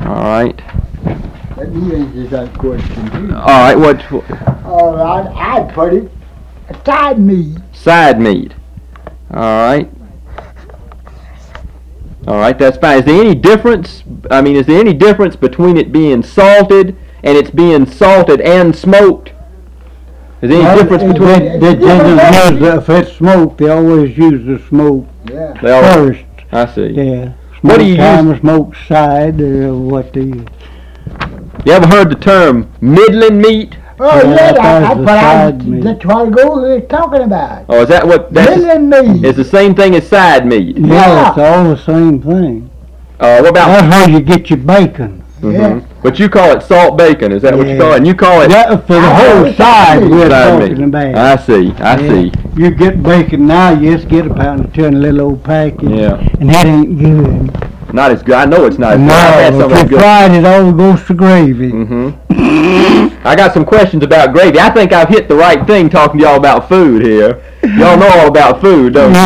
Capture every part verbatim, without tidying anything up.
All right. Let me answer that question too. All right. What? All right, I'd put it a side meat. Side meat. All right. All right, that's fine. Is there any difference? I mean, is there any difference between it being salted and it's being salted and smoked? Is there any Well, difference it- between? it- They tend to use, if it's smoked, they always use the smoke Yeah. They all- first. I see. Yeah. What do you Time use? or smoked side, or what do you? You ever heard the term middling meat? Oh, Yeah, yeah, that I, I, was the but I, side meat. that's what I go talking about. Oh, is that what? That's Million meat. it's the same thing as side meat. Yeah, Yeah. it's all the same thing. Uh, what about? That's where you get your bacon. Yeah. Mhm. But you call it salt bacon. Is that what you Yeah. call it? And you call it That, for the I whole always side, say we're side talking meat. about. I see. I Yeah. see. You get bacon now, you just get a pound of two in a little old package. Yeah. And that ain't good. Not as good. I know it's not as good. I've had No, some if of you good. fried it, all goes to gravy. hmm I got some questions about gravy. I think I've hit the right thing talking to y'all about food here. Y'all know all about food, don't you?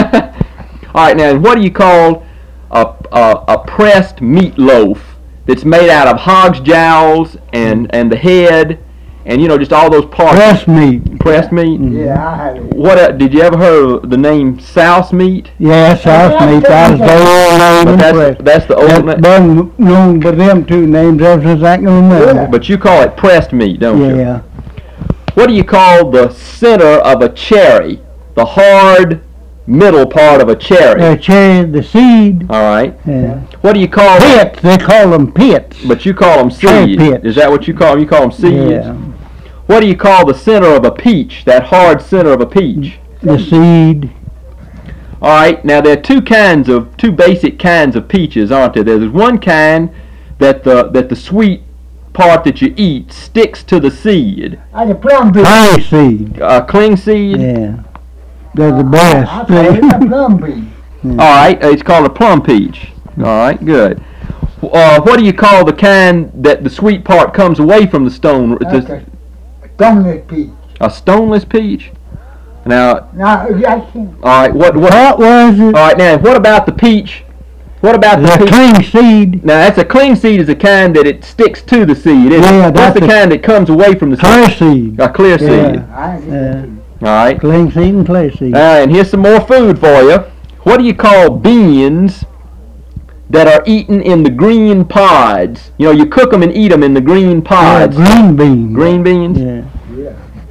All right, now, and what do you call a, a, a pressed meatloaf that's made out of hog's jowls and, and the head and, you know, just all those parts? Breast meat. Pressed meat? Yeah, I had it. What uh, did you ever heard of the name souse meat? Yeah, sauce Yeah, meat. That was yeah. their old name. But and that's breast. that's the old That's name. been known by them two names ever since I can remember. Yeah. But you call it pressed meat, don't you? Yeah. What do you call the center of a cherry? The hard middle part of a cherry. The cherry, the seed. All right. Yeah. What do you call Pits. They call them pits. But you call them Cherry seed. pits. Is that what you call them? You call them seeds? Yeah. What do you call the center of a peach? That hard center of a peach? The seed. All right. Now there are two kinds of two basic kinds of peaches, aren't there? There's one kind that the that the sweet part that you eat sticks to the seed. I had a plum bee. Honey seed. A cling seed. Yeah. They're the I best. call it a plum bee. All right. It's called a plum peach. All right. Good. Uh, what do you call the kind that the sweet part comes away from the stone? It's That's a, a stoneless peach. a stoneless peach. Now, Now, I can all right. What what? What was it? All right. Now, what about the peach? What about the The peach? cling seed. Now, that's a cling seed is a kind that it sticks to the seed. Isn't Yeah, it? that's the a- kind that comes away from the Clear seed. seed. A clear seed. Yeah. I ain't Yeah. get All right. Cling seed and clear seed. Uh, and here's some more food for you. What do you call beans that are eaten in the green pods? You know, you cook them and eat them in the green Yeah, pods. green beans. Green beans. Yeah. Yeah.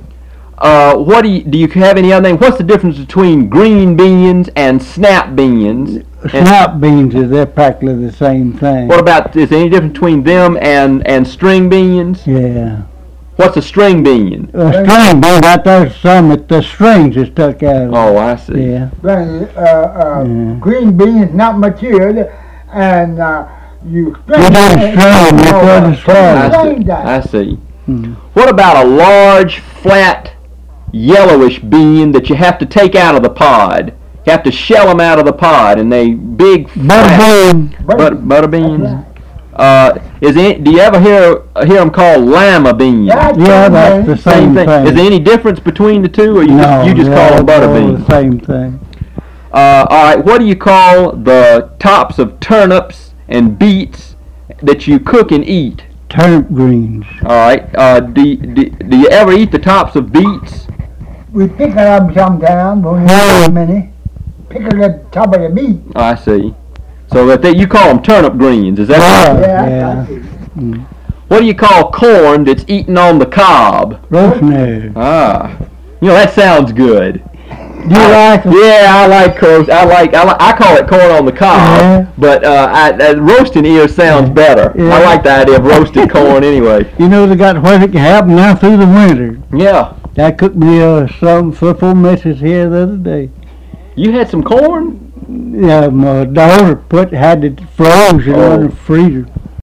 Uh, what do you do? You have any other name? What's the difference between green beans and snap beans? And Snap beans is they're practically the same thing. what about? Is there any difference between them and and string beans? Yeah. What's a string bean? A string bean, right there's some that the strings are stuck out of. Oh, I see. Yeah. But, uh, uh, Yeah. green beans not matured, and uh, you string You don't it, strain, you oh, put it string I strong. see. that. I see. Hmm. What about a large, flat, yellowish bean that you have to take out of the pod? You have to shell them out of the pod, and they big, Butter flat bean. butter, butter That's beans. right. Uh, is it, do you ever hear hear them called lima beans? That's Yeah, right. that's the same thing. Is there any difference between the two, or you No, just, you just call they're them butter all beans? the same thing. Uh, all right. What do you call the tops of turnips and beets that you cook and eat? Turnip greens. All right. Uh, do, do, do you ever eat the tops of beets? We pick it up sometimes when we Yeah. have many. Pick it at the top of the meat. Oh, I see. So that they, you call them turnip greens, is that right? Yeah. Yeah, yeah. I see. What do you call corn that's eaten on the cob? Rosemary. Ah, you know that sounds good. Do you like it? Yeah, I like corn. I like I, like, I call it corn on the cob, Yeah. but uh, I, uh, roasting ear sounds Yeah. better. Yeah. I like the idea of roasted corn anyway. You know they got where it can happen now through the winter. Yeah, I cooked me uh, some for four misses here the other day. you had some corn. Yeah, my daughter put had it frozen Oh. in the freezer.